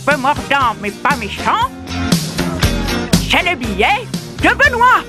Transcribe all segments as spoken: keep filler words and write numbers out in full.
peu mordant mais pas méchant, c'est le billet de Benoît.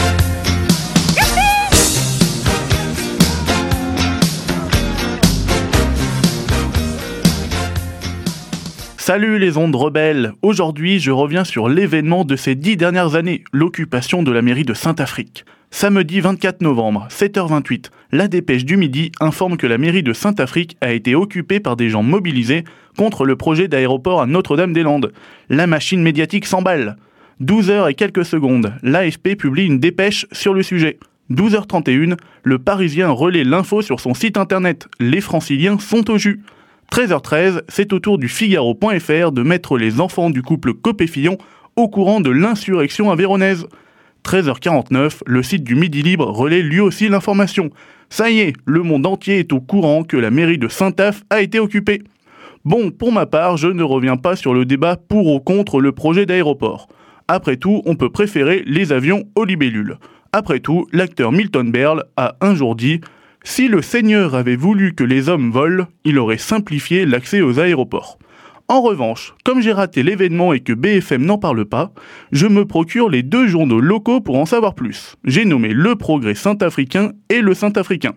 Salut les ondes rebelles. Aujourd'hui, je reviens sur l'événement de ces dix dernières années, l'occupation de la mairie de Saint-Affrique. Samedi vingt-quatre novembre, sept heures vingt-huit, la Dépêche du Midi informe que la mairie de Saint-Affrique a été occupée par des gens mobilisés contre le projet d'aéroport à Notre-Dame-des-Landes. La machine médiatique s'emballe. douze heures et quelques secondes, l'A F P publie une dépêche sur le sujet. douze heures trente et une, le Parisien relaie l'info sur son site internet. Les Franciliens sont au jus. treize heures treize, c'est au tour du Figaro point F R de mettre les enfants du couple Copé-Fillon au courant de l'insurrection avéronaise. treize heures quarante-neuf, le site du Midi Libre relaie lui aussi l'information. Ça y est, le monde entier est au courant que la mairie de Saint-Aff a été occupée. Bon, pour ma part, je ne reviens pas sur le débat pour ou contre le projet d'aéroport. Après tout, on peut préférer les avions aux libellules. Après tout, l'acteur Milton Berle a un jour dit « Si le Seigneur avait voulu que les hommes volent, il aurait simplifié l'accès aux aéroports. » En revanche, comme j'ai raté l'événement et que B F M n'en parle pas, je me procure les deux journaux locaux pour en savoir plus. J'ai nommé Le Progrès Saint-Africain et Le Saint-Africain.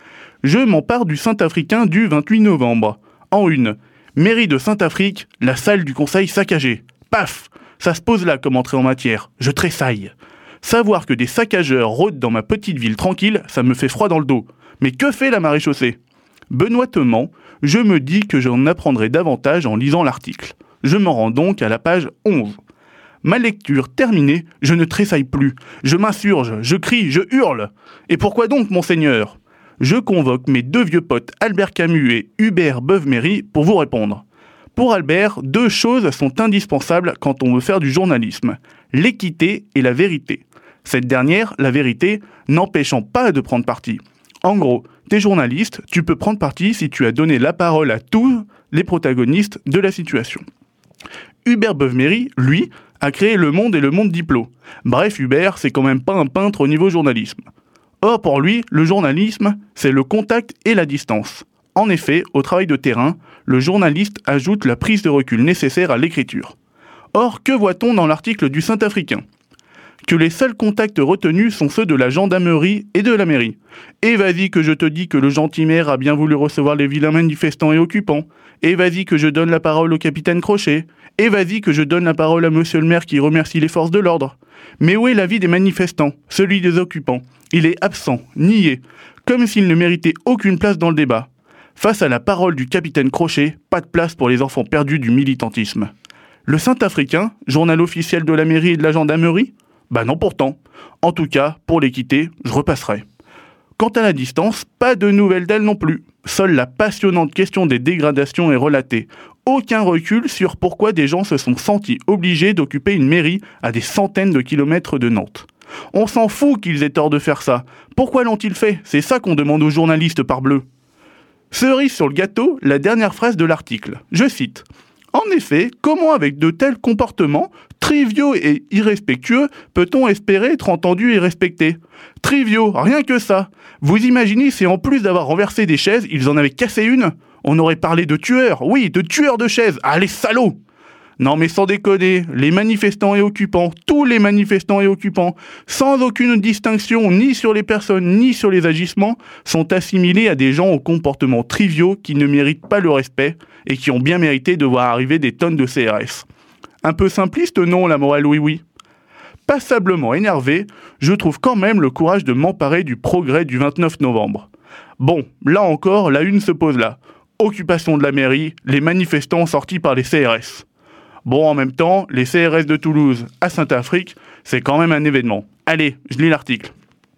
Je m'empare du Saint-Africain du vingt-huit novembre. En une, mairie de Saint-Affrique, la salle du conseil saccagée. Paf! Ça se pose là comme entrée en matière. Je tressaille. Savoir que des saccageurs rôdent dans ma petite ville tranquille, ça me fait froid dans le dos. Mais que fait la maréchaussée ? Benoîtement, je me dis que j'en apprendrai davantage en lisant l'article. Je m'en rends donc à la page onze. Ma lecture terminée, je ne tressaille plus. Je m'insurge, je crie, je hurle. Et pourquoi donc, monseigneur ? Je convoque mes deux vieux potes Albert Camus et Hubert Beuve-Méry pour vous répondre. Pour Albert, deux choses sont indispensables quand on veut faire du journalisme. L'équité et la vérité. Cette dernière, la vérité, n'empêchant pas de prendre parti. En gros, t'es journaliste, tu peux prendre parti si tu as donné la parole à tous les protagonistes de la situation. Hubert Beuve-Méry, lui, a créé Le Monde et Le Monde Diplo. Bref, Hubert, c'est quand même pas un peintre au niveau journalisme. Or, pour lui, le journalisme, c'est le contact et la distance. En effet, au travail de terrain, le journaliste ajoute la prise de recul nécessaire à l'écriture. Or, que voit-on dans l'article du Saint-Africain ? Que les seuls contacts retenus sont ceux de la gendarmerie et de la mairie. Et vas-y que je te dis que le gentil maire a bien voulu recevoir les vilains manifestants et occupants. Et vas-y que je donne la parole au capitaine Crochet. Et vas-y que je donne la parole à monsieur le maire qui remercie les forces de l'ordre. Mais où est l'avis des manifestants, celui des occupants ? Il est absent, nié, comme s'il ne méritait aucune place dans le débat. Face à la parole du capitaine Crochet, pas de place pour les enfants perdus du militantisme. Le Saint-Africain, journal officiel de la mairie et de la gendarmerie ? Bah non pourtant. En tout cas, pour l'équité, je repasserai. Quant à la distance, pas de nouvelles d'elle non plus. Seule la passionnante question des dégradations est relatée. Aucun recul sur pourquoi des gens se sont sentis obligés d'occuper une mairie à des centaines de kilomètres de Nantes. On s'en fout qu'ils aient tort de faire ça. Pourquoi l'ont-ils fait ? C'est ça qu'on demande aux journalistes parbleu. Cerise sur le gâteau, la dernière phrase de l'article. Je cite. En effet, comment avec de tels comportements, triviaux et irrespectueux, peut-on espérer être entendu et respecté ? Triviaux, rien que ça. Vous imaginez si en plus d'avoir renversé des chaises, ils en avaient cassé une ? On aurait parlé de tueurs, oui, de tueurs de chaises. Ah, les salauds ! Non mais sans déconner, les manifestants et occupants, tous les manifestants et occupants, sans aucune distinction ni sur les personnes ni sur les agissements, sont assimilés à des gens aux comportements triviaux qui ne méritent pas le respect et qui ont bien mérité de voir arriver des tonnes de C R S. Un peu simpliste, non, la morale, oui oui. Passablement énervé, je trouve quand même le courage de m'emparer du Progrès du vingt-neuf novembre. Bon, là encore, la une se pose là. Occupation de la mairie, les manifestants sortis par les C R S. Bon, en même temps, les C R S de Toulouse à Saint-Affrique, c'est quand même un événement. Allez, je lis l'article.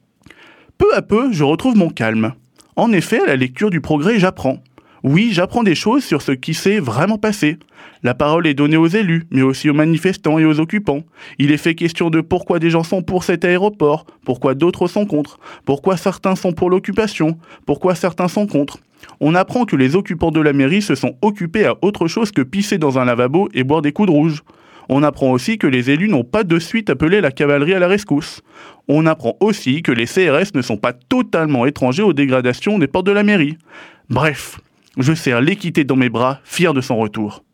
Peu à peu, je retrouve mon calme. En effet, à la lecture du Progrès, j'apprends. Oui, j'apprends des choses sur ce qui s'est vraiment passé. La parole est donnée aux élus, mais aussi aux manifestants et aux occupants. Il est fait question de pourquoi des gens sont pour cet aéroport, pourquoi d'autres sont contre, pourquoi certains sont pour l'occupation, pourquoi certains sont contre. On apprend que les occupants de la mairie se sont occupés à autre chose que pisser dans un lavabo et boire des coups de rouge. On apprend aussi que les élus n'ont pas de suite appelé la cavalerie à la rescousse. On apprend aussi que les C R S ne sont pas totalement étrangers aux dégradations des portes de la mairie. Bref, je serre l'équité dans mes bras, fier de son retour.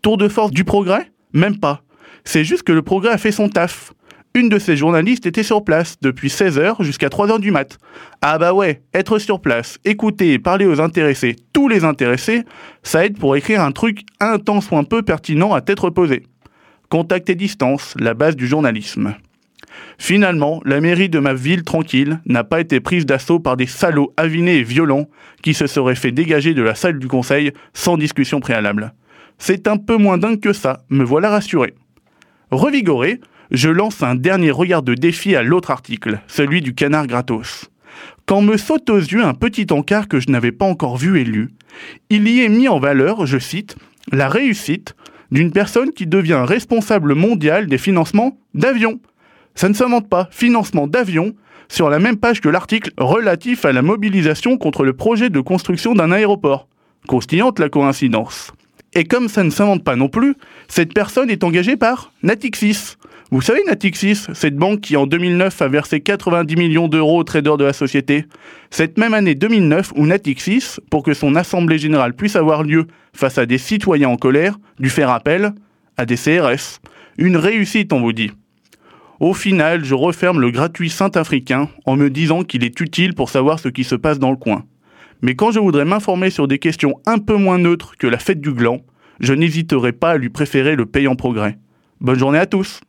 Tour de force du progrès ? Même pas. C'est juste que le progrès a fait son taf. Une de ces journalistes était sur place depuis seize heures jusqu'à trois heures du mat. Ah bah ouais, être sur place, écouter et parler aux intéressés, tous les intéressés, ça aide pour écrire un truc un tant soit un peu pertinent à tête reposée. Contact et distance, la base du journalisme. Finalement, la mairie de ma ville tranquille n'a pas été prise d'assaut par des salauds avinés et violents qui se seraient fait dégager de la salle du conseil sans discussion préalable. C'est un peu moins dingue que ça, me voilà rassuré. Revigoré, je lance un dernier regard de défi à l'autre article, celui du canard gratos. Quand me saute aux yeux un petit encart que je n'avais pas encore vu et lu, il y est mis en valeur, je cite, « la réussite d'une personne qui devient responsable mondial des financements d'avions ». Ça ne s'invente pas, financement d'avions, sur la même page que l'article relatif à la mobilisation contre le projet de construction d'un aéroport. Croustillante la coïncidence. Et comme ça ne s'invente pas non plus, cette personne est engagée par Natixis. Vous savez Natixis, cette banque qui en deux mille neuf a versé quatre-vingt-dix millions d'euros aux traders de la société. Cette même année deux mille neuf où Natixis, pour que son assemblée générale puisse avoir lieu face à des citoyens en colère, dut faire appel à des C R S. Une réussite on vous dit. Au final, je referme le gratuit Saint-Africain en me disant qu'il est utile pour savoir ce qui se passe dans le coin. Mais quand je voudrais m'informer sur des questions un peu moins neutres que la fête du gland, je n'hésiterai pas à lui préférer le payant progrès. Bonne journée à tous!